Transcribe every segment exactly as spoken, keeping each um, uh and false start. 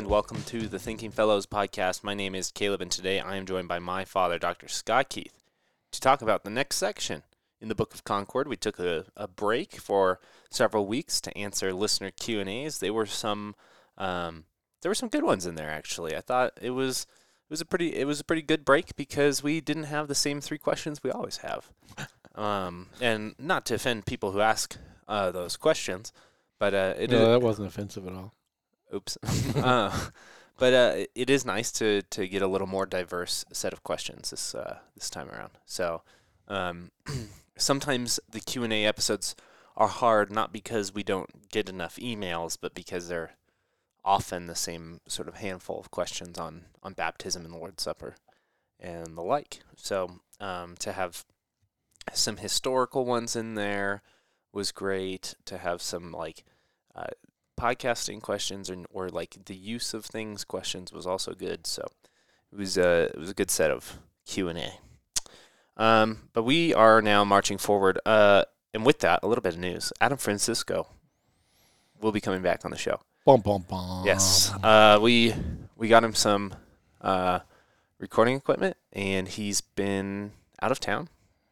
and welcome to the Thinking Fellows podcast. My name is Caleb, and today I am joined by my father, Doctor Scott Keith, to talk about the next section in the Book of Concord. We took a, a break for several weeks to answer listener Q and A's. They were some, um, there were some good ones in there. Actually, I thought it was it was a pretty it was a pretty good break because we didn't have the same three questions we always have, um, and not to offend people who ask uh, those questions, but uh, it no, is, that wasn't offensive at all. Oops. uh, but uh, it is nice to, to get a little more diverse set of questions this uh, this time around. So um, sometimes the Q and A episodes are hard, not because we don't get enough emails, but because they're often the same sort of handful of questions on, on baptism and the Lord's Supper and the like. So um, to have some historical ones in there was great. To have some like uh, podcasting questions or, or like the use of things questions was also good. So it was a it was a good set of Q and A. Um, but we are now marching forward. Uh, and with that, a little bit of news. Adam Francisco will be coming back on the show. Bum, bum, bum. Yes. Uh, we we got him some uh, recording equipment, and he's been out of town.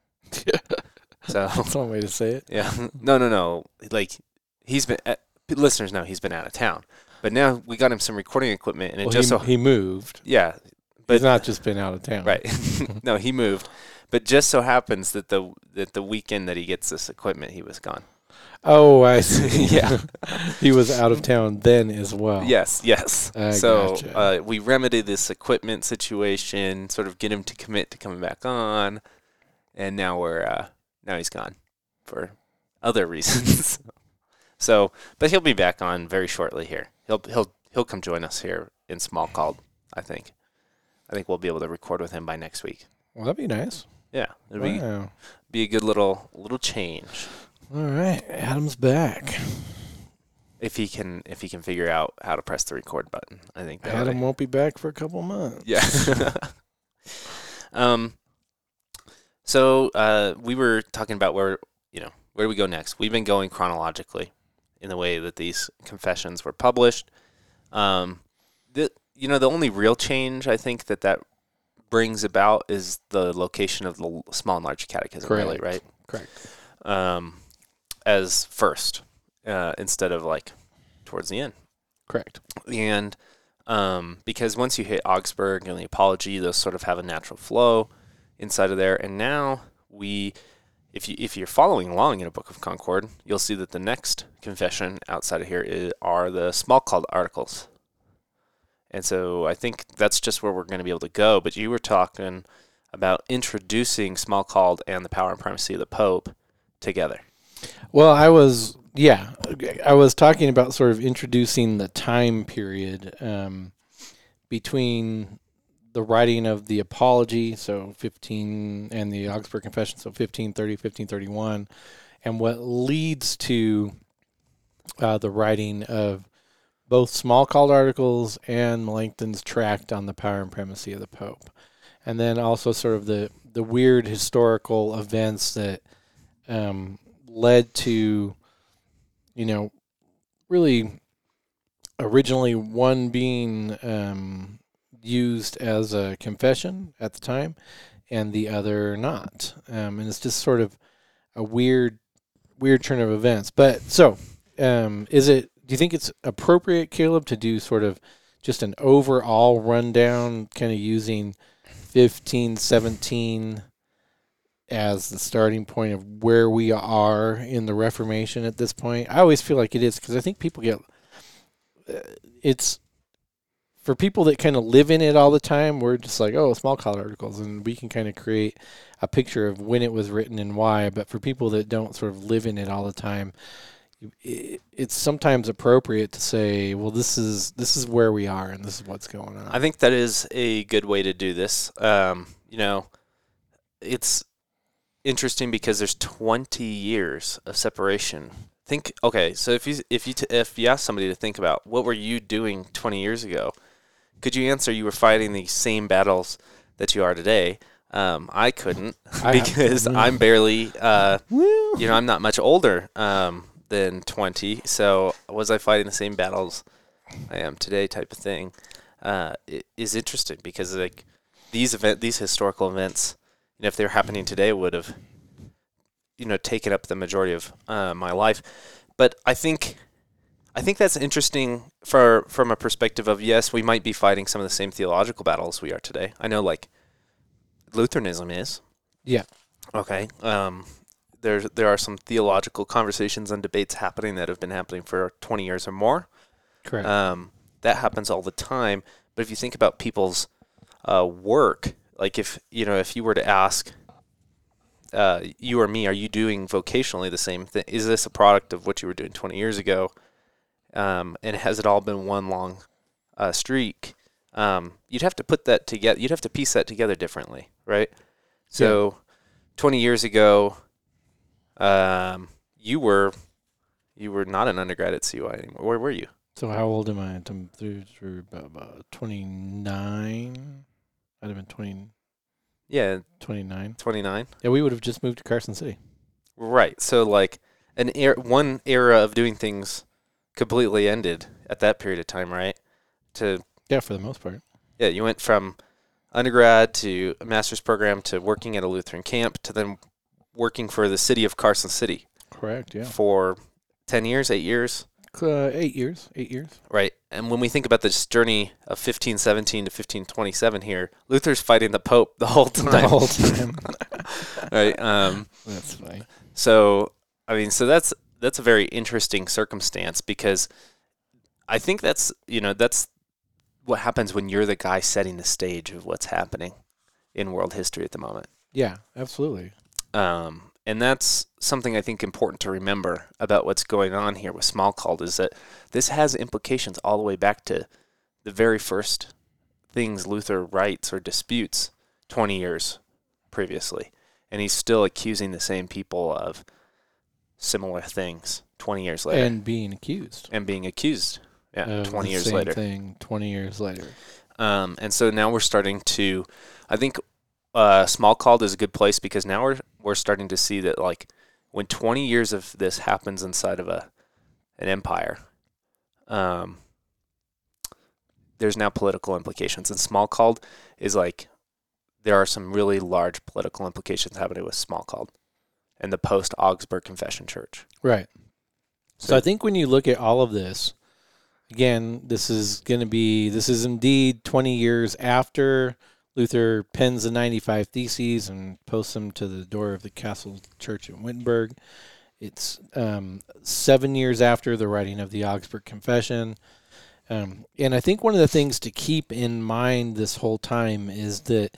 So that's one way to say it. Yeah. No, no, no. Like he's been. Uh, listeners know he's been out of town, but now we got him some recording equipment, and it well, just he, so he moved. Yeah, but he's not just been out of town, right? No, he moved, but just so happens that the that the weekend that he gets this equipment, he was gone. Oh, I see. Yeah, he was out of town then as well. Yes, yes. I so gotcha. uh, we remedied this equipment situation, sort of get him to commit to coming back on, and now we're uh, now he's gone for other reasons. So, but he'll be back on very shortly here. He'll he'll he'll come join us here in Small Called, I think. I think we'll be able to record with him by next week. Well, that'd be nice. Yeah, it'll wow. be be a good little little change. All right, Adam's back. If he can if he can figure out how to press the record button, I think that Adam would, won't be back for a couple months. Yeah. um. So uh, we were talking about where you know where do we go next? We've been going chronologically in the way that these confessions were published. Um, the you know the only real change I think that that brings about is the location of the Small and Large Catechism. Correct. Really, right? Correct. Um, as first uh, instead of like towards the end. Correct. And um, because once you hit Augsburg and the Apology, those sort of have a natural flow inside of there. And now we. If you if you're following along in a Book of Concord, you'll see that the next confession outside of here is, are the Small Called Articles, and so I think that's just where we're going to be able to go. But you were talking about introducing Small Called and the power and primacy of the Pope together. Well, I was yeah, I was talking about sort of introducing the time period um, between the writing of the Apology, so fifteen, and the Augsburg Confession, so fifteen thirty, fifteen thirty-one, and what leads to uh, the writing of both Small Called Articles and Melanchthon's tract on the power and primacy of the Pope. And then also sort of the, the weird historical events that um, led to, you know, really originally one being Um, used as a confession at the time and the other not. Um, and it's just sort of a weird, weird turn of events. But so, um, is it, do you think it's appropriate, Caleb, to do sort of just an overall rundown, kind of using fifteen seventeen as the starting point of where we are in the Reformation at this point? I always feel like it is, because I think people get, uh, it's, for people that kind of live in it all the time, we're just like, oh, Small Called Articles, and we can kind of create a picture of when it was written and why. But for people that don't sort of live in it all the time, it, it's sometimes appropriate to say, well, this is this is where we are, and this is what's going on. I think that is a good way to do this. Um, you know, it's interesting because there's twenty years of separation. Think, okay, so if you if you t- if you ask somebody to think about what were you doing twenty years ago, could you answer you were fighting the same battles that you are today? Um, I couldn't I because have, I'm barely, uh, you know, I'm not much older um, than twenty. So was I fighting the same battles I am today type of thing, uh, is interesting because like these event, these historical events, you know, if they were happening today, would have, you know, taken up the majority of uh, my life. But I think, I think that's interesting for from a perspective of yes, we might be fighting some of the same theological battles we are today. I know, like Lutheranism is. Yeah. Okay. Um, there there are some theological conversations and debates happening that have been happening for twenty years or more. Correct. Um, that happens all the time. But if you think about people's uh, work, like if you know, if you were to ask uh, you or me, are you doing vocationally the same thing? Is this a product of what you were doing twenty years ago? Um, and has it all been one long uh, streak? Um, you'd have to put that together. You'd have to piece that together differently, right? So, yeah. twenty years ago, um, you were you were not an undergrad at C U I anymore. Where were you? So how old am I? I'm through, through about, about twenty-nine. I'd have been twenty. Yeah, twenty-nine. twenty-nine. Yeah, we would have just moved to Carson City. Right. So like an er- one era of doing things completely ended at that period of time, right? To yeah, for the most part. Yeah, you went from undergrad to a master's program to working at a Lutheran camp to then working for the city of Carson City. Correct, yeah. For ten years, eight years? Uh, eight years, eight years. Right. And when we think about this journey of fifteen seventeen to fifteen twenty-seven here, Luther's fighting the Pope the whole time. The whole time. Right. Um, that's funny. So, I mean, so that's that's a very interesting circumstance because I think that's, you know, that's what happens when you're the guy setting the stage of what's happening in world history at the moment. Yeah, absolutely. Um, and that's something I think important to remember about what's going on here with Smalcald is that this has implications all the way back to the very first things Luther writes or disputes twenty years previously. And he's still accusing the same people of similar things twenty years later. And being accused. And being accused, yeah, of twenty the years same later. thing twenty years later. Um, and so now we're starting to, I think, uh, Smalcald is a good place because now we're we're starting to see that like when twenty years of this happens inside of a an empire, um, there's now political implications. And Smalcald is like there are some really large political implications happening with Smalcald and the post-Augsburg Confession Church. Right. So, so I think when you look at all of this, again, this is going to be, this is indeed twenty years after Luther pens the ninety-five Theses and posts them to the door of the Castle Church in Wittenberg. It's um, seven years after the writing of the Augsburg Confession. Um, and I think one of the things to keep in mind this whole time is that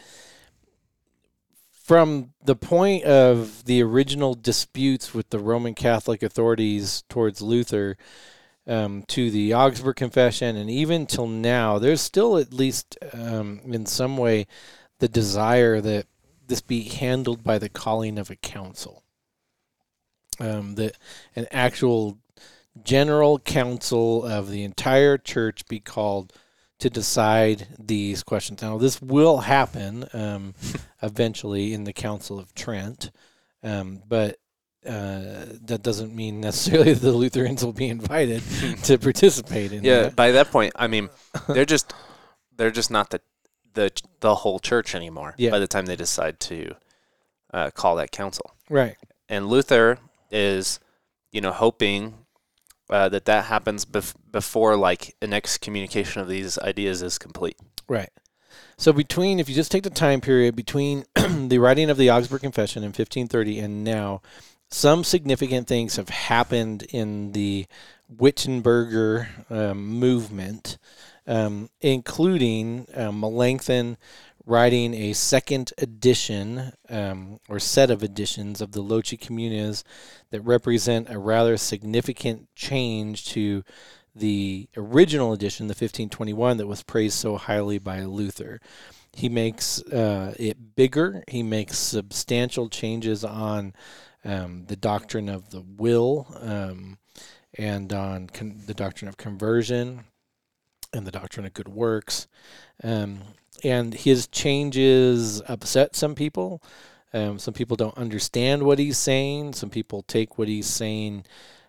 from the point of the original disputes with the Roman Catholic authorities towards Luther um, to the Augsburg Confession, and even till now, there's still at least um, in some way the desire that this be handled by the calling of a council. Um, that an actual general council of the entire church be called to decide these questions. Now, this will happen um, eventually in the Council of Trent, um, but uh, that doesn't mean necessarily the Lutherans will be invited to participate in yeah, that. By that point, I mean, they're just they're just not the the the whole church anymore. Yeah. By the time they decide to uh, call that council, Right. and Luther is, you know, hoping uh, that that happens bef- before like an excommunication of these ideas is complete. Right. So between, if you just take the time period between the writing of the Augsburg Confession in fifteen thirty and now, some significant things have happened in the Wittenberger um, movement, um, including um, Melanchthon writing a second edition um, or set of editions of the Loci Communias that represent a rather significant change to the original edition, the fifteen twenty-one, that was praised so highly by Luther. He makes uh, it bigger. He makes substantial changes on um, the doctrine of the will um, and on con- the doctrine of conversion and the doctrine of good works. Um, and his changes upset some people. Um, some people don't understand what he's saying. Some people take what he's saying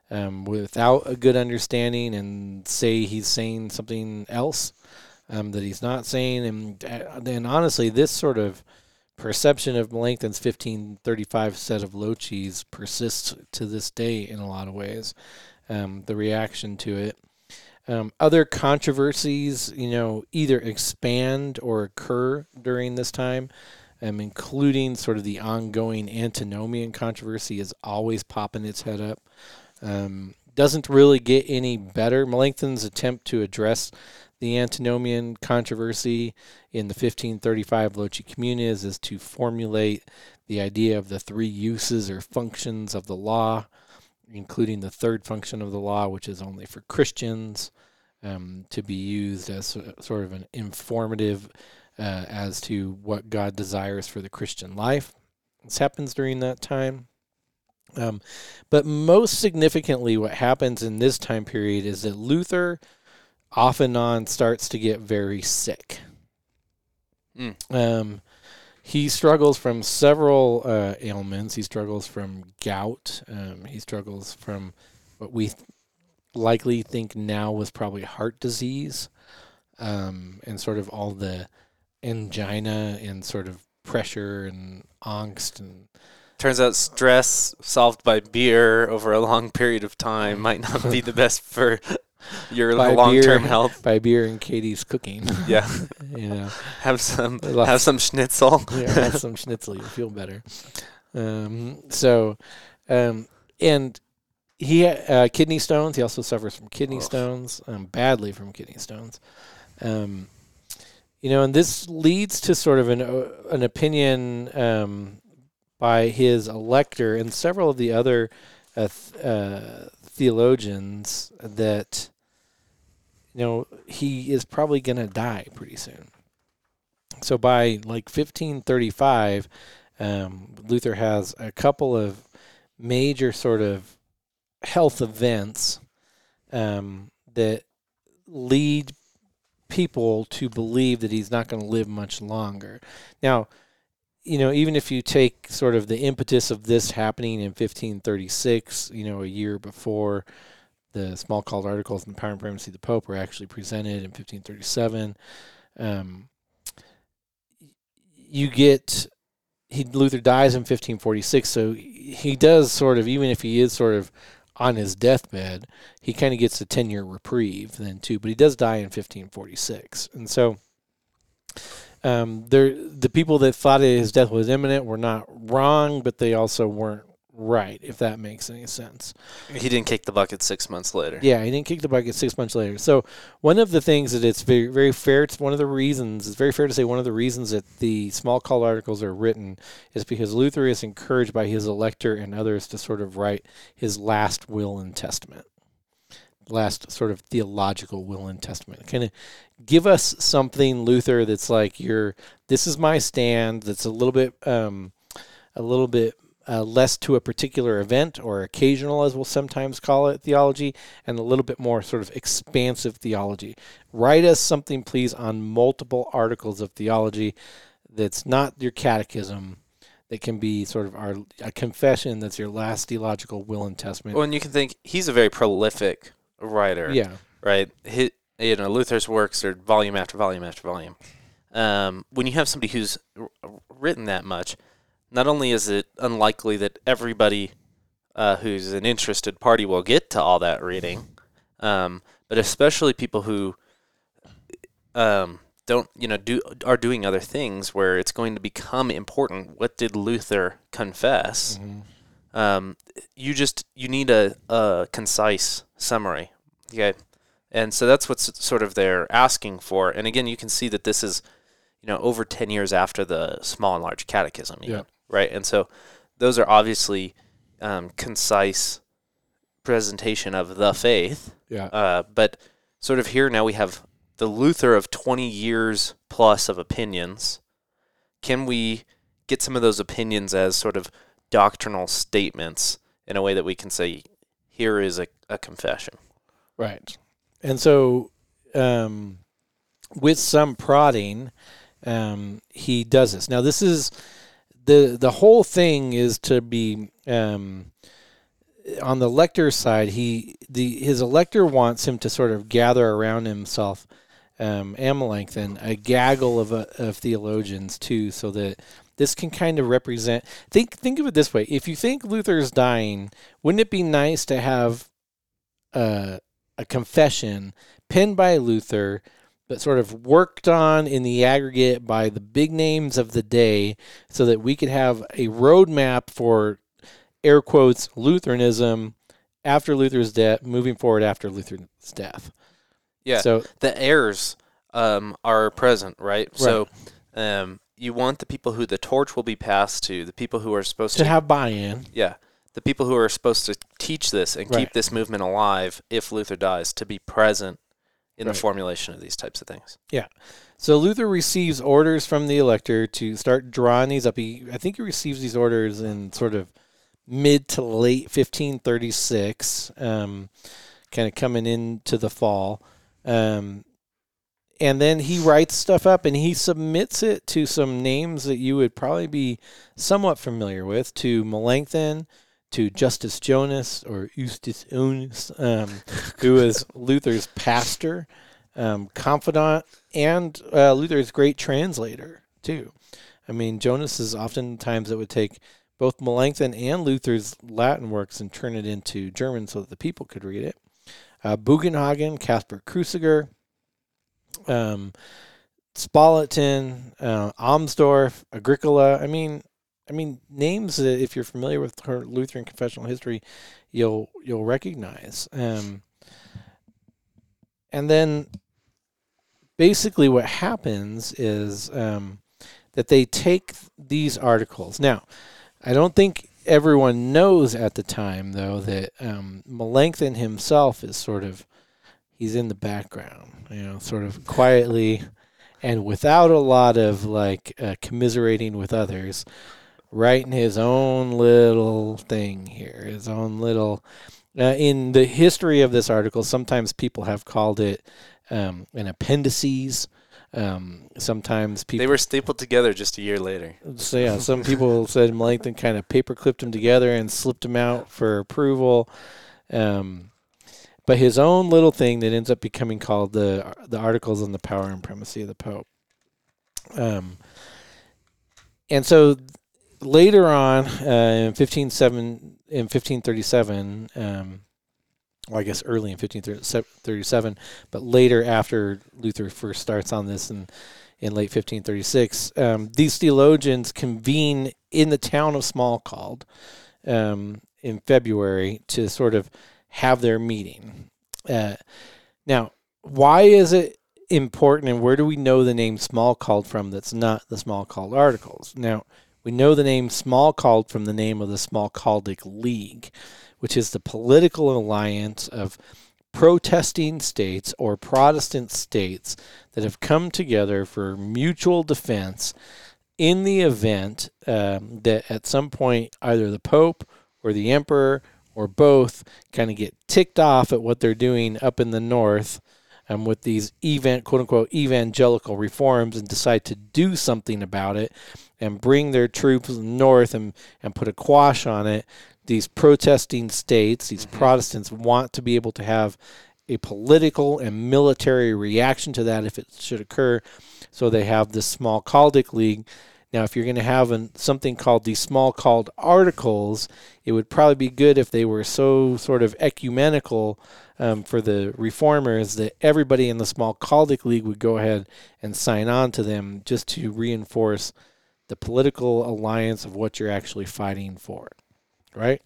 um, without a good understanding and say he's saying something else um, that he's not saying. And then honestly, this sort of perception of Melanchthon's fifteen thirty-five set of locies persists to this day in a lot of ways, um, the reaction to it. Um, other controversies, you know, either expand or occur during this time, um, including sort of the ongoing antinomian controversy is always popping its head up. Um, doesn't really get any better. Melanchthon's attempt to address the antinomian controversy in the fifteen thirty-five Loci Communias is to formulate the idea of the three uses or functions of the law, including the third function of the law, which is only for Christians, um, to be used as a, sort of an informative uh, as to what God desires for the Christian life. This happens during that time. Um, but most significantly, what happens in this time period is that Luther off and on starts to get very sick. Mm. Um, he struggles from several uh, ailments. He struggles from gout. Um, he struggles from what we th- likely think now was probably heart disease, um, and sort of all the angina and sort of pressure and angst. And turns out stress solved by beer over a long period of time might not be the best for your by long-term beer, health. By beer and Katie's cooking. Yeah. You know, have some have some schnitzel. Yeah, have some schnitzel. You'll feel better. Um, so, um, and he had uh, kidney stones. He also suffers from kidney oh. stones, um, badly from kidney stones. Um, you know, and this leads to sort of an uh, an opinion um, by his elector and several of the other uh, th- uh, theologians that, you know, he is probably going to die pretty soon. So by like fifteen thirty-five, um, Luther has a couple of major sort of health events um, that lead people to believe that he's not going to live much longer. Now, you know, even if you take sort of the impetus of this happening in fifteen thirty-six, you know, a year before the small called articles in the Power and Primacy of the Pope were actually presented in fifteen thirty-seven, um, you get, he Luther dies in fifteen forty-six, so he does sort of, even if he is sort of on his deathbed, he kind of gets a ten-year reprieve then too, but he does die in fifteen forty-six. And so um, there, the people that thought that his death was imminent were not wrong, but they also weren't right, if that makes any sense. He didn't kick the bucket six months later. Yeah, he didn't kick the bucket six months later. So one of the things that it's very, very fair to, one of the reasons, it's very fair to say one of the reasons that the small call articles are written is because Luther is encouraged by his elector and others to sort of write his last will and testament, last sort of theological will and testament. Kind of give us something, Luther, that's like your, this is my stand, that's a little bit, um, a little bit, Uh, less to a particular event or occasional, as we'll sometimes call it, theology, and a little bit more sort of expansive theology. Write us something, please, on multiple articles of theology that's not your catechism, that can be sort of our a confession that's your last theological will and testament. Well, and you can think he's a very prolific writer. Yeah. Right? He, you know, Luther's works are volume after volume after volume. Um, when you have somebody who's r- written that much, not only is it unlikely that everybody uh, who's an interested party will get to all that reading, um, but especially people who um, don't, you know, do are doing other things where it's going to become important. What did Luther confess? Mm-hmm. Um, you just you need a, a concise summary, okay? And so that's what's sort of they're asking for. And again, you can see that this is, you know, over ten years after the Small and Large Catechism. Even. Yeah. Right, and so those are obviously um, concise presentation of the faith. Yeah. Uh, but sort of here now we have the Luther of twenty years plus of opinions. Can we get some of those opinions as sort of doctrinal statements in a way that we can say, here is a, a confession? Right. And so um, with some prodding, um, he does this. Now, this is... The the whole thing is to be um, on the elector side, he the his elector wants him to sort of gather around himself, um, and Melanchthon, a gaggle of uh, of theologians too, so that this can kind of represent. Think think of it this way: if you think Luther's dying, wouldn't it be nice to have uh, a confession penned by Luther, but sort of worked on in the aggregate by the big names of the day, so that we could have a roadmap for, air quotes, Lutheranism after Luther's death, moving forward after Luther's death. Yeah. So the heirs um, are present, right? Right. So um, you want the people who the torch will be passed to, the people who are supposed to to have buy-in. Yeah. The people who are supposed to teach this and Right. keep this movement alive if Luther dies, to be present in Right. the formulation of these types of things. Yeah. So Luther receives orders from the elector to start drawing these up. He, I think he receives these orders in sort of mid to late fifteen thirty-six, um, kind of coming into the fall. Um, and then he writes stuff up and he submits it to some names that you would probably be somewhat familiar with, to Melanchthon, to Justus Jonas, or Eustace Jonas, um, who was Luther's pastor, um, confidant, and uh, Luther's great translator, too. I mean, Jonas is oftentimes it would take both Melanchthon and Luther's Latin works and turn it into German so that the people could read it. Uh, Bugenhagen, Caspar Cruciger, um, Spalatin, uh, Amsdorf, Agricola. I mean, I mean names that if you're familiar with her Lutheran confessional history, you'll you'll recognize. Um, and then basically what happens is um, that they take these articles. Now, I don't think everyone knows at the time, though, that um, Melanchthon himself is sort of, he's in the background, you know, sort of quietly and without a lot of, like, uh, commiserating with others, writing his own little thing here, his own little... Uh, in the history of this article, sometimes people have called it um, an appendices. Um, sometimes people... They were stapled together just a year later. So, yeah, some people said Melanchthon kind of paper clipped them together and slipped them out for approval. Um, but his own little thing that ends up becoming called the the Articles on the Power and Primacy of the Pope. Um, and so later on, uh, in fifteen seven, in fifteen thirty-seven, um, well, I guess early in fifteen thirty-seven, but later after Luther first starts on this in, in late fifteen thirty-six, um, these theologians convene in the town of Smalcald um, in February to sort of have their meeting. Uh, now, why is it important, and where do we know the name Smalcald from that's not the Smalcald Articles? Now, we know the name Smalcald from the name of the Smalcaldic League, which is the political alliance of protesting states or Protestant states that have come together for mutual defense in the event um, that at some point either the Pope or the Emperor or both kind of get ticked off at what they're doing up in the north um, with these event, quote-unquote evangelical reforms, and decide to do something about it and bring their troops north and, and put a quash on it. These protesting states, these mm-hmm. Protestants, want to be able to have a political and military reaction to that if it should occur. So they have this Smalcaldic League. Now, if you're going to have an, something called the Smalcald Articles, it would probably be good if they were so sort of ecumenical um, for the reformers that everybody in the Smalcaldic League would go ahead and sign on to them, just to reinforce the political alliance of what you're actually fighting for. Right?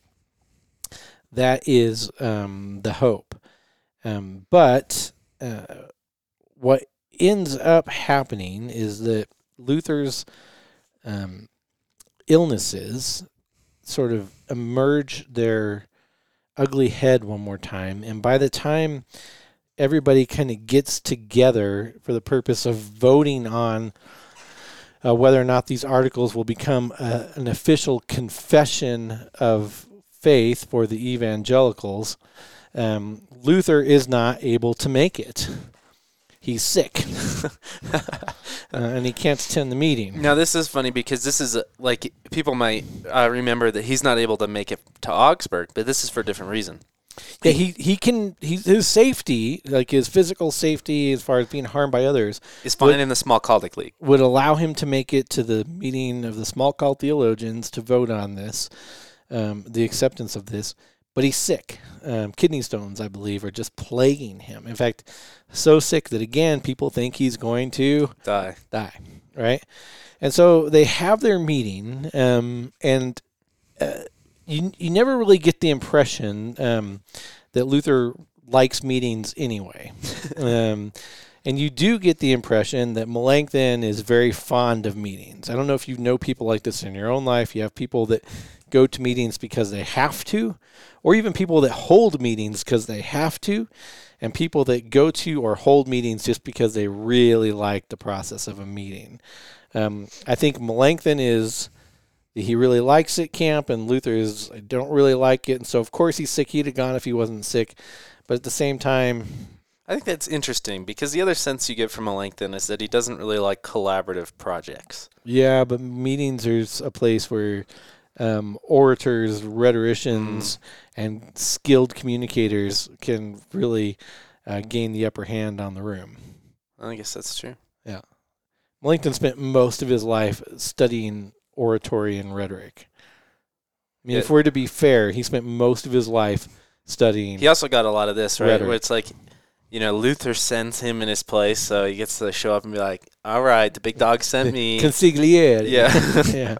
That is um, the hope. Um, but uh, what ends up happening is that Luther's um, illnesses sort of emerge their ugly head one more time. And by the time everybody kind of gets together for the purpose of voting on Uh, whether or not these articles will become a, an official confession of faith for the evangelicals, um, Luther is not able to make it. he's sick uh, and he can't attend the meeting. Now, this is funny because this is, uh, like, people might uh, remember that he's not able to make it to Augsburg, but this is for a different reason. Yeah, he, he can, he, his safety, like his physical safety as far as being harmed by others, is fine would, in the Smalkaldic League. Would allow him to make it to the meeting of the Smalkald theologians to vote on this, um, the acceptance of this. But he's sick. Um, kidney stones, I believe, are just plaguing him. In fact, so sick that, again, people think he's going to die. Die, right? And so they have their meeting, um, and uh, you you never really get the impression um, that Luther likes meetings anyway. um, and you do get the impression that Melanchthon is very fond of meetings. I don't know if you know people like this in your own life. You have people that go to meetings because they have to, or even people that hold meetings because they have to, and people that go to or hold meetings just because they really like the process of a meeting. Um, I think Melanchthon is, he really likes it camp, and Luther is, I don't really like it, and so of course he's sick. He'd have gone if he wasn't sick, but at the same time, I think that's interesting because the other sense you get from Melanchthon is that he doesn't really like collaborative projects. Yeah, but meetings are a place where Um, orators, rhetoricians, mm. and skilled communicators can really uh, gain the upper hand on the room. I guess that's true. Yeah. Melanchthon spent most of his life studying oratory and rhetoric. I mean, yeah. if we're to be fair, he spent most of his life studying. He also got a lot of this, right? Rhetoric. Where it's like, you know, Luther sends him in his place, so he gets to show up and be like, all right, the big dog sent me. Consigliere. Yeah. yeah.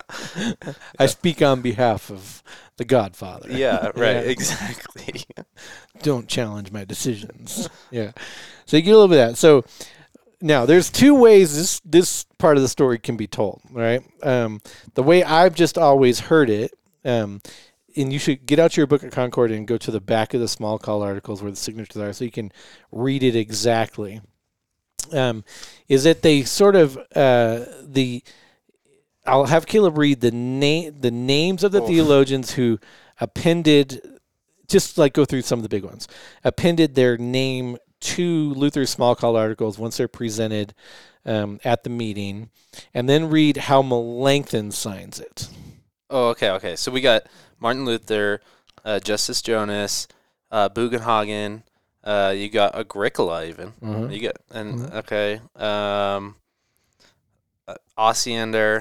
I speak on behalf of the Godfather. Yeah, right, yeah. Exactly. Don't challenge my decisions. Yeah. So you get a little bit of that. So now there's two ways this this part of the story can be told, right? Um, the way I've just always heard it, um, and you should get out your Book of Concord and go to the back of the Smalcald articles where the signatures are so you can read it exactly. Um, is that they sort of, uh, the, I'll have Caleb read the name, the names of the oh. theologians who appended, just like go through some of the big ones, appended their name to Luther's Smalcald articles once they're presented um, at the meeting, and then read how Melanchthon signs it. Oh, okay, okay. So we got Martin Luther, uh, Justus Jonas, uh, Bugenhagen. Uh, you got Agricola even. Mm-hmm. You got and mm-hmm. okay. Um, uh, Osiander.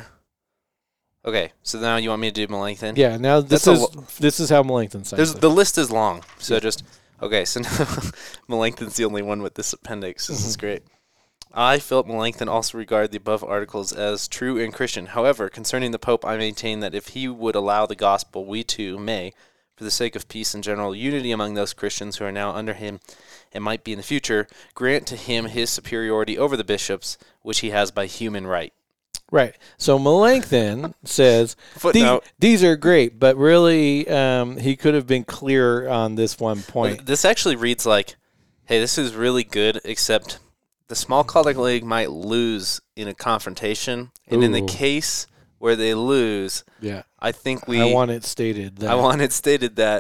Okay, so now you want me to do Melanchthon? Yeah. Now this That's is lo- this is how Melanchthon signs it. The list is long, so yeah. just okay. So now Melanchthon's the only one with this appendix. This mm-hmm. is great. I, Philip Melanchthon, also regard the above articles as true and Christian. However, concerning the Pope, I maintain that if he would allow the gospel, we too may, for the sake of peace and general unity among those Christians who are now under him and might be in the future, grant to him his superiority over the bishops, which he has by human right. Right. So Melanchthon says, these, these are great, but really um, he could have been clearer on this one point. This actually reads like, hey, this is really good, except the Smalcaldic League might lose in a confrontation, and Ooh. in the case where they lose, yeah, I think we. I want it stated that. I want it stated that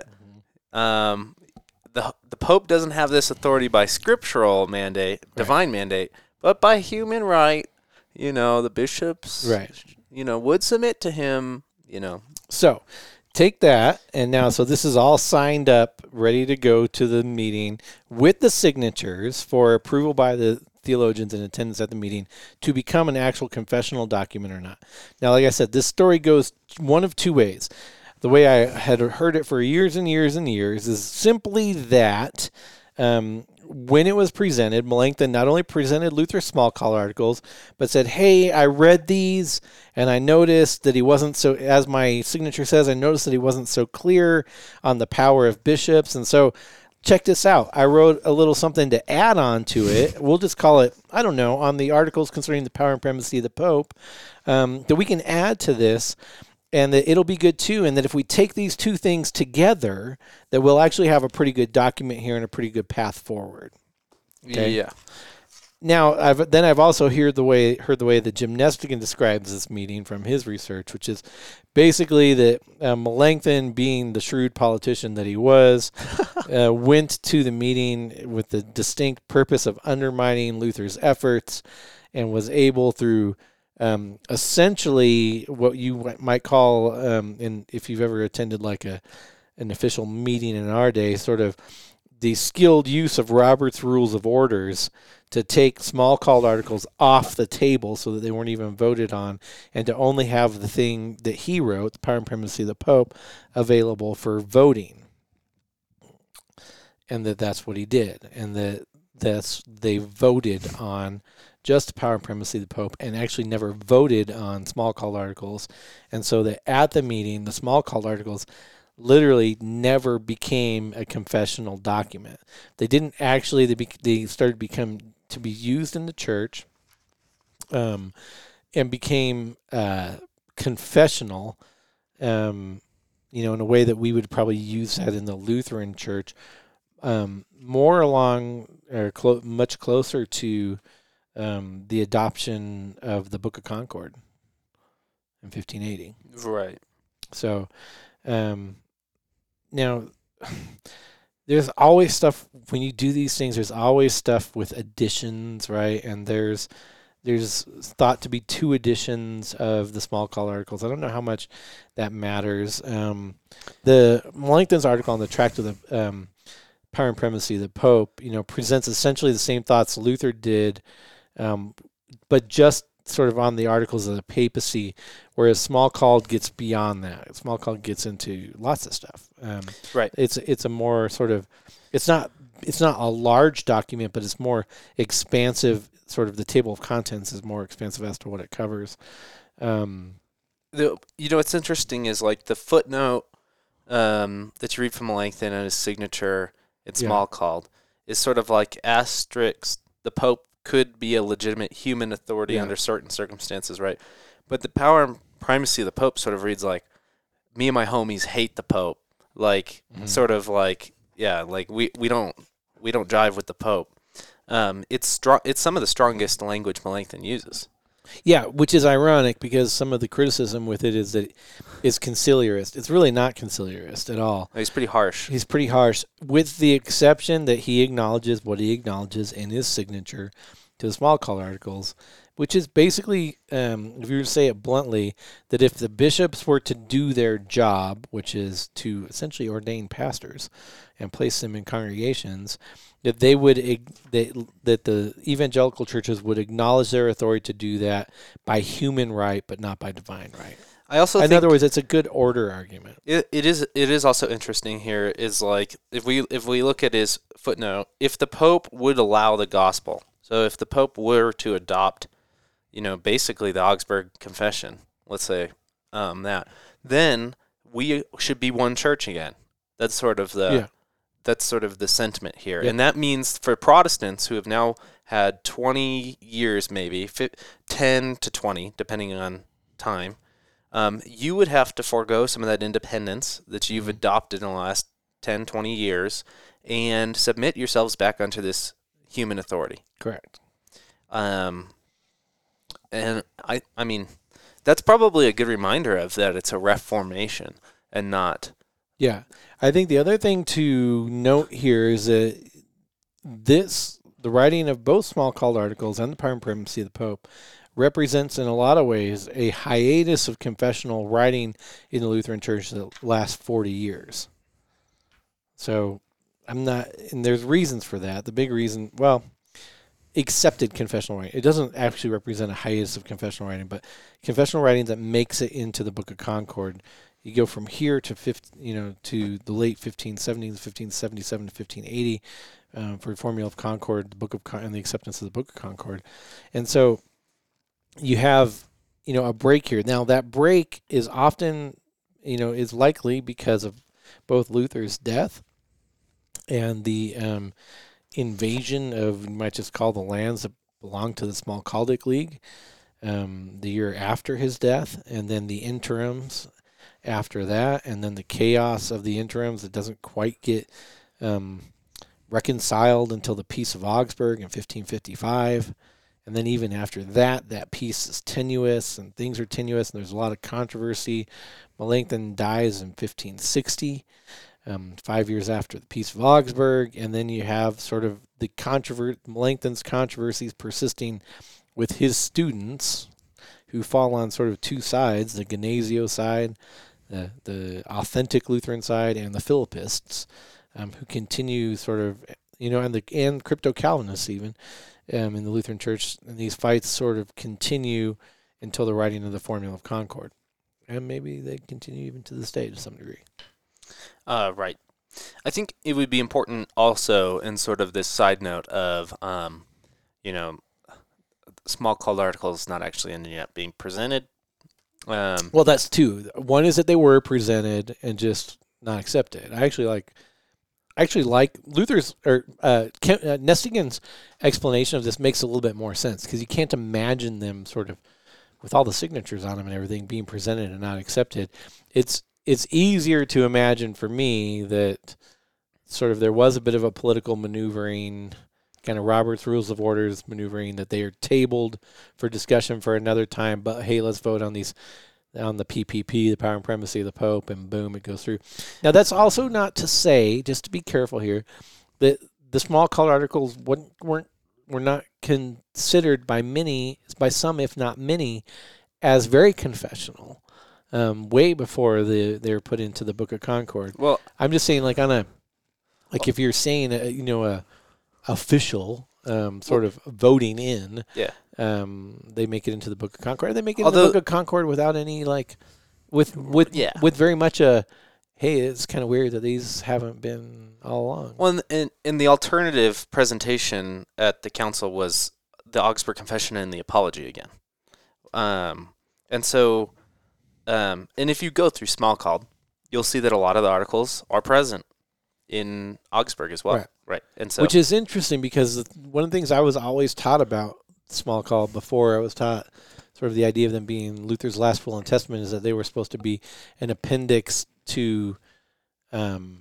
um, the the Pope doesn't have this authority by scriptural mandate, right. divine mandate, but by human right. You know, the bishops, right. you know, would submit to him. You know, so. Take that, and now, so this is all signed up, ready to go to the meeting with the signatures for approval by the theologians in attendance at the meeting to become an actual confessional document or not. Now, like I said, this story goes one of two ways. The way I had heard it for years and years and years is simply that um, when it was presented, Melanchthon not only presented Luther's Smalcald articles, but said, hey, I read these, and I noticed that he wasn't so, as my signature says, I noticed that he wasn't so clear on the power of bishops, and so check this out. I wrote a little something to add on to it. We'll just call it, I don't know, on the articles concerning the power and primacy of the Pope, um, that we can add to this, and that it'll be good too, and that if we take these two things together, that we'll actually have a pretty good document here and a pretty good path forward. Okay? Yeah. now, I've then I've also heard the way heard the way that Jim Nestigan describes this meeting from his research, which is basically that uh, Melanchthon, being the shrewd politician that he was, uh, went to the meeting with the distinct purpose of undermining Luther's efforts, and was able through um, essentially what you might call, um, in if you've ever attended like a an official meeting in our day, sort of the skilled use of Robert's Rules of Orders to take small called articles off the table so that they weren't even voted on, and to only have the thing that he wrote, the Power and Primacy of the Pope, available for voting. And that that's what he did. And that that's they voted on just Power and Primacy of the Pope and actually never voted on small called articles. And so that at the meeting, the small called articles literally never became a confessional document. They didn't actually, they, be, they started to become to be used in the church, um, and became uh, confessional, um, you know, in a way that we would probably use that in the Lutheran church, um, more along or clo- much closer to um, the adoption of the Book of Concord in fifteen eighty. Right. So, um, now, there's always stuff when you do these things. There's always stuff with additions, right? And there's there's thought to be two editions of the small call articles. I don't know how much that matters. Um, the Melanchthon's article on the Tract of the um, Power and Primacy of the Pope, you know, presents essentially the same thoughts Luther did, um, but just sort of on the articles of the papacy, whereas small called gets beyond that. Small called gets into lots of stuff. Um, right. It's it's a more sort of, it's not it's not a large document, but it's more expansive. Sort of the table of contents is more expansive as to what it covers. Um, the you know what's interesting is like the footnote um, that you read from Melanchthon and his signature in small Yeah. called is sort of like asterisk. The Pope could be a legitimate human authority Yeah. under certain circumstances, right? But the Power and Primacy of the Pope sort of reads like, me and my homies hate the Pope. Like, Mhm. sort of like, yeah, like we, we don't we don't jive with the Pope. Um, it's strong. It's some of the strongest language Melanchthon uses. Yeah, which is ironic because some of the criticism with it is that it's conciliarist. It's really not conciliarist at all. He's pretty harsh. He's pretty harsh, with the exception that he acknowledges what he acknowledges in his signature to the small call articles, which is basically, um, if you were to say it bluntly, that if the bishops were to do their job, which is to essentially ordain pastors and place them in congregations, that they would that that the evangelical churches would acknowledge their authority to do that by human right, but not by divine right. I also In think other words, it's a good order argument. It, it is it is also interesting here is like if we if we look at his footnote, if the Pope would allow the gospel, so if the Pope were to adopt, you know, basically the Augsburg Confession, let's say um, that, then we should be one church again. That's sort of the Yeah. that's sort of the sentiment here, Yep. and that means for Protestants who have now had twenty years, maybe ten to twenty, depending on time. Um, you would have to forego some of that independence that you've adopted in the last ten, twenty years and submit yourselves back onto this human authority. Correct. Um, and I, I mean, that's probably a good reminder of that it's a reformation and not. Yeah. I think the other thing to note here is that this, the writing of both small called articles and the Power and Primacy of the Pope, represents in a lot of ways a hiatus of confessional writing in the Lutheran Church that lasts forty years. So I'm not, and there's reasons for that. The big reason, well, accepted confessional writing. It doesn't actually represent a hiatus of confessional writing, but confessional writing that makes it into the Book of Concord. You go from here to fifteen, you know, to the late fifteen seventies, fifteen seventy-seven to fifteen eighty, um, for Formula of Concord, the Book of Con- and the acceptance of the Book of Concord, and so you have, you know, a break here. Now that break is often, you know, is likely because of both Luther's death and the um, invasion of, you might just call the lands that belong to the Small Chaldaic League um, the year after his death, and then the interims after that, and then the chaos of the interims that doesn't quite get um, reconciled until the Peace of Augsburg in fifteen fifty-five. And then even after that, that peace is tenuous and things are tenuous and there's a lot of controversy. Melanchthon dies in fifteen sixty, um, five years after the Peace of Augsburg. And then you have sort of the controvert Melanchthon's controversies persisting with his students who fall on sort of two sides, the Gnasio side, the, the authentic Lutheran side, and the Philippists, um, who continue sort of, you know, and the and crypto-Calvinists even, Um, in the Lutheran Church, and these fights sort of continue until the writing of the Formula of Concord. And maybe they continue even to this day to some degree. Uh, right. I think it would be important also in sort of this side note of, um, you know, small called articles not actually ending up being presented. Um, well, that's two. One is that they were presented and just not accepted. I actually like... I actually like Luther's or uh, Ken, uh, Nestigen's explanation of this makes a little bit more sense because you can't imagine them sort of with all the signatures on them and everything being presented and not accepted. It's it's easier to imagine for me that sort of there was a bit of a political maneuvering, kind of Robert's Rules of Orders maneuvering, that they are tabled for discussion for another time. But hey, let's vote on these. On the P P P, the power and primacy of the Pope, and boom, it goes through. Now, that's also not to say, just to be careful here, that the small called articles weren't, weren't were not considered by many, by some if not many, as very confessional, um, way before the they were put into the Book of Concord. Well, I'm just saying, like on a, like if you're saying, a, you know, a official um, sort well, of voting in, yeah. Um, they make it into the Book of Concord. They make it Although, into the Book of Concord without any like, with with yeah. with very much a, hey, it's kind of weird that these haven't been all along. Well, in, in the alternative presentation at the council was the Augsburg Confession and the Apology again, um, and so, um, and if you go through small called, you'll see that a lot of the articles are present in Augsburg as well, right? Right, and so which is interesting because one of the things I was always taught about small call before I was taught sort of the idea of them being Luther's last will and testament is that they were supposed to be an appendix to um,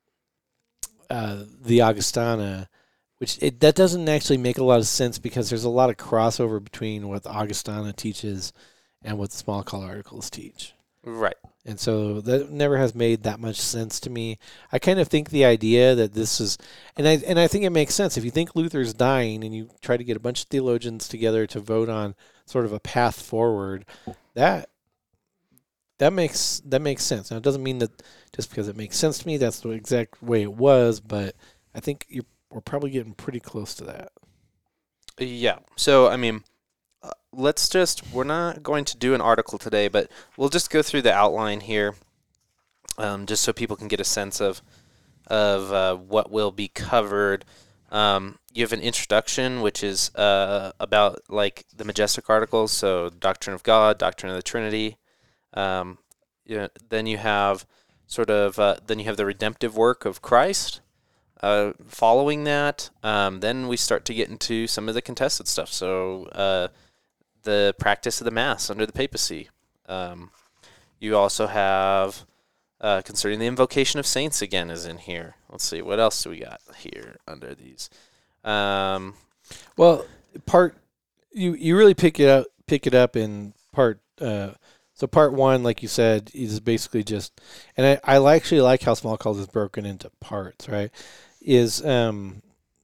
uh, the Augustana, which it, that doesn't actually make a lot of sense because there's a lot of crossover between what the Augustana teaches and what the small call articles teach. Right. And so that never has made that much sense to me. I kind of think the idea that this is, and I and I think it makes sense. If you think Luther's dying and you try to get a bunch of theologians together to vote on sort of a path forward, that that makes that makes sense. Now, it doesn't mean that just because it makes sense to me, that's the exact way it was, but I think you're, we're probably getting pretty close to that. Yeah. So, I mean, uh, let's just, we're not going to do an article today, but we'll just go through the outline here, um, just so people can get a sense of of uh, what will be covered. Um, you have an introduction, which is uh, about like the majestic articles, so Doctrine of God, Doctrine of the Trinity. Um, you know, then you have sort of uh, then you have the redemptive work of Christ. Uh, following that, um, then we start to get into some of the contested stuff. So uh, the practice of the Mass under the papacy. Um, you also have uh, concerning the invocation of saints again is in here. Let's see, what else do we got here under these? Um, well, part you you really pick it up pick it up in part. Uh, so part one, like you said, is basically just, and I, I actually like how small calls is broken into parts, right? Is um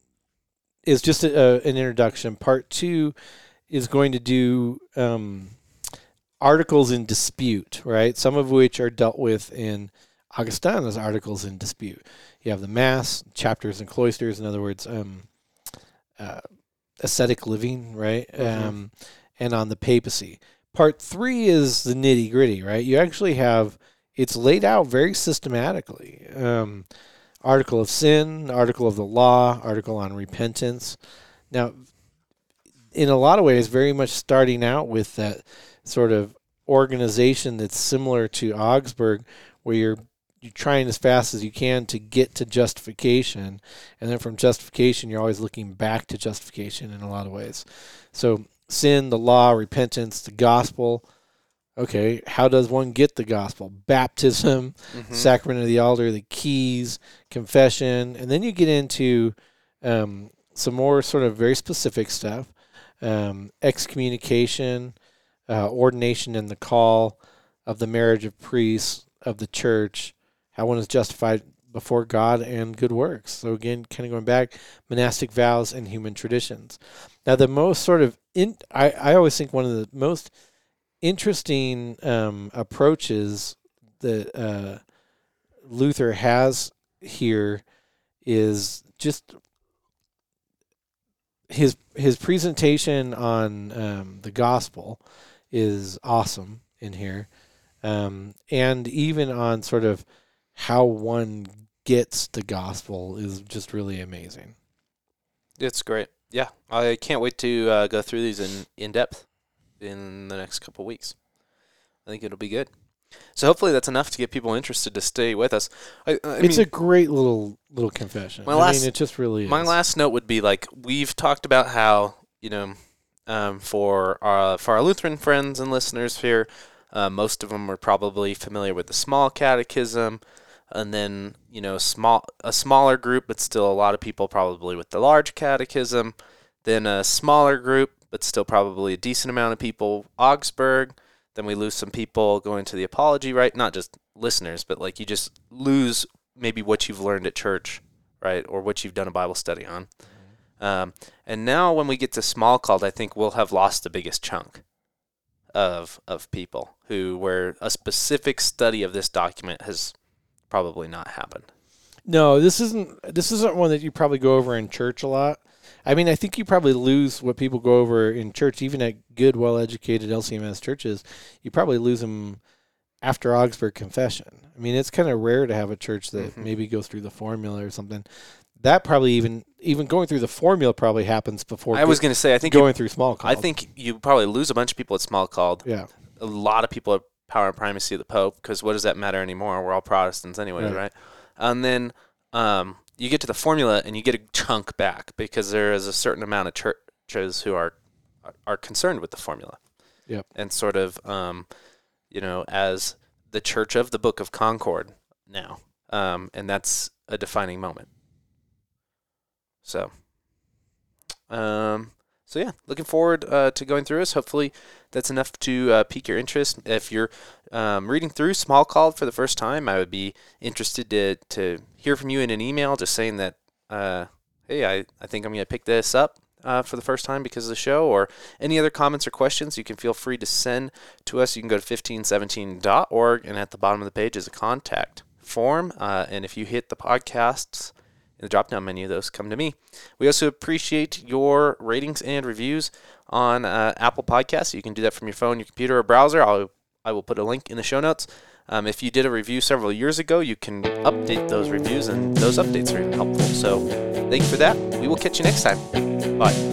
is just a, a, an introduction. Part two is going to do um, articles in dispute, right? Some of which are dealt with in Augustana's articles in dispute. You have the Mass, chapters and cloisters, in other words, um, uh, ascetic living, right? Mm-hmm. Um, and on the papacy. Part three is the nitty gritty, right? You actually have, it's laid out very systematically. Um, article of sin, article of the law, article on repentance. Now, in a lot of ways, very much starting out with that sort of organization that's similar to Augsburg, where you're you're trying as fast as you can to get to justification, and then from justification, you're always looking back to justification in a lot of ways. So sin, the law, repentance, the gospel. Okay, how does one get the gospel? Baptism, mm-hmm. sacrament of the altar, the keys, confession, and then you get into um, some more sort of very specific stuff, um, excommunication, uh, ordination and the call of the marriage of priests, of the church, how one is justified before God and good works. So again, kind of going back, monastic vows and human traditions. Now, the most sort of, in, I, I always think one of the most interesting um, approaches that uh, Luther has here is just his his presentation on um, the gospel is awesome in here, um, and even on sort of how one gets the gospel is just really amazing. It's great. Yeah, I can't wait to uh, go through these in, in depth in the next couple of weeks. I think it'll be good. So hopefully that's enough to get people interested to stay with us. I, I it's mean, a great little little confession. My I last, mean, it just really is. My last note would be, like, we've talked about how, you know, um, for our, for our Lutheran friends and listeners here, uh, most of them are probably familiar with the small catechism, and then, you know, small a smaller group, but still a lot of people probably with the large catechism, then a smaller group, but still probably a decent amount of people, Augsburg. Then we lose some people going to the apology, right? Not just listeners, but like you just lose maybe what you've learned at church, right? Or what you've done a Bible study on. Mm-hmm. Um, and now when we get to Smalcald, I think we'll have lost the biggest chunk of of people who where a specific study of this document has probably not happened. No, this isn't this isn't one that you probably go over in church a lot. I mean, I think you probably lose what people go over in church, even at good, well-educated L C M S churches. You probably lose them after Augsburg Confession. I mean, it's kind of rare to have a church that mm-hmm. maybe goes through the formula or something. That probably even even going through the formula probably happens before. I was going to say, I think going you, through Smalcald. I think you probably lose a bunch of people at Smalcald. Yeah, a lot of people at Power and Primacy of the Pope, because what does that matter anymore? We're all Protestants anyway, right? right? And then. Um, you get to the formula and you get a chunk back because there is a certain amount of churches who are are concerned with the formula. Yep. And sort of, um, you know, as the Church of the Book of Concord now. Um, and that's a defining moment. So, um, so yeah, looking forward uh, to going through this. Hopefully that's enough to uh, pique your interest. If you're um, reading through Smalcald for the first time, I would be interested to to hear from you in an email just saying that, uh, hey, I, I think I'm going to pick this up uh, for the first time because of the show, or any other comments or questions you can feel free to send to us. You can go to fifteen seventeen dot org, and at the bottom of the page is a contact form, uh, and if you hit the podcasts in the drop-down menu, those come to me. We also appreciate your ratings and reviews on uh, Apple Podcasts. You can do that from your phone, your computer, or browser. I'll, I will put a link in the show notes. Um, if you did a review several years ago, you can update those reviews, and those updates are even helpful. So thank you for that. We will catch you next time. Bye.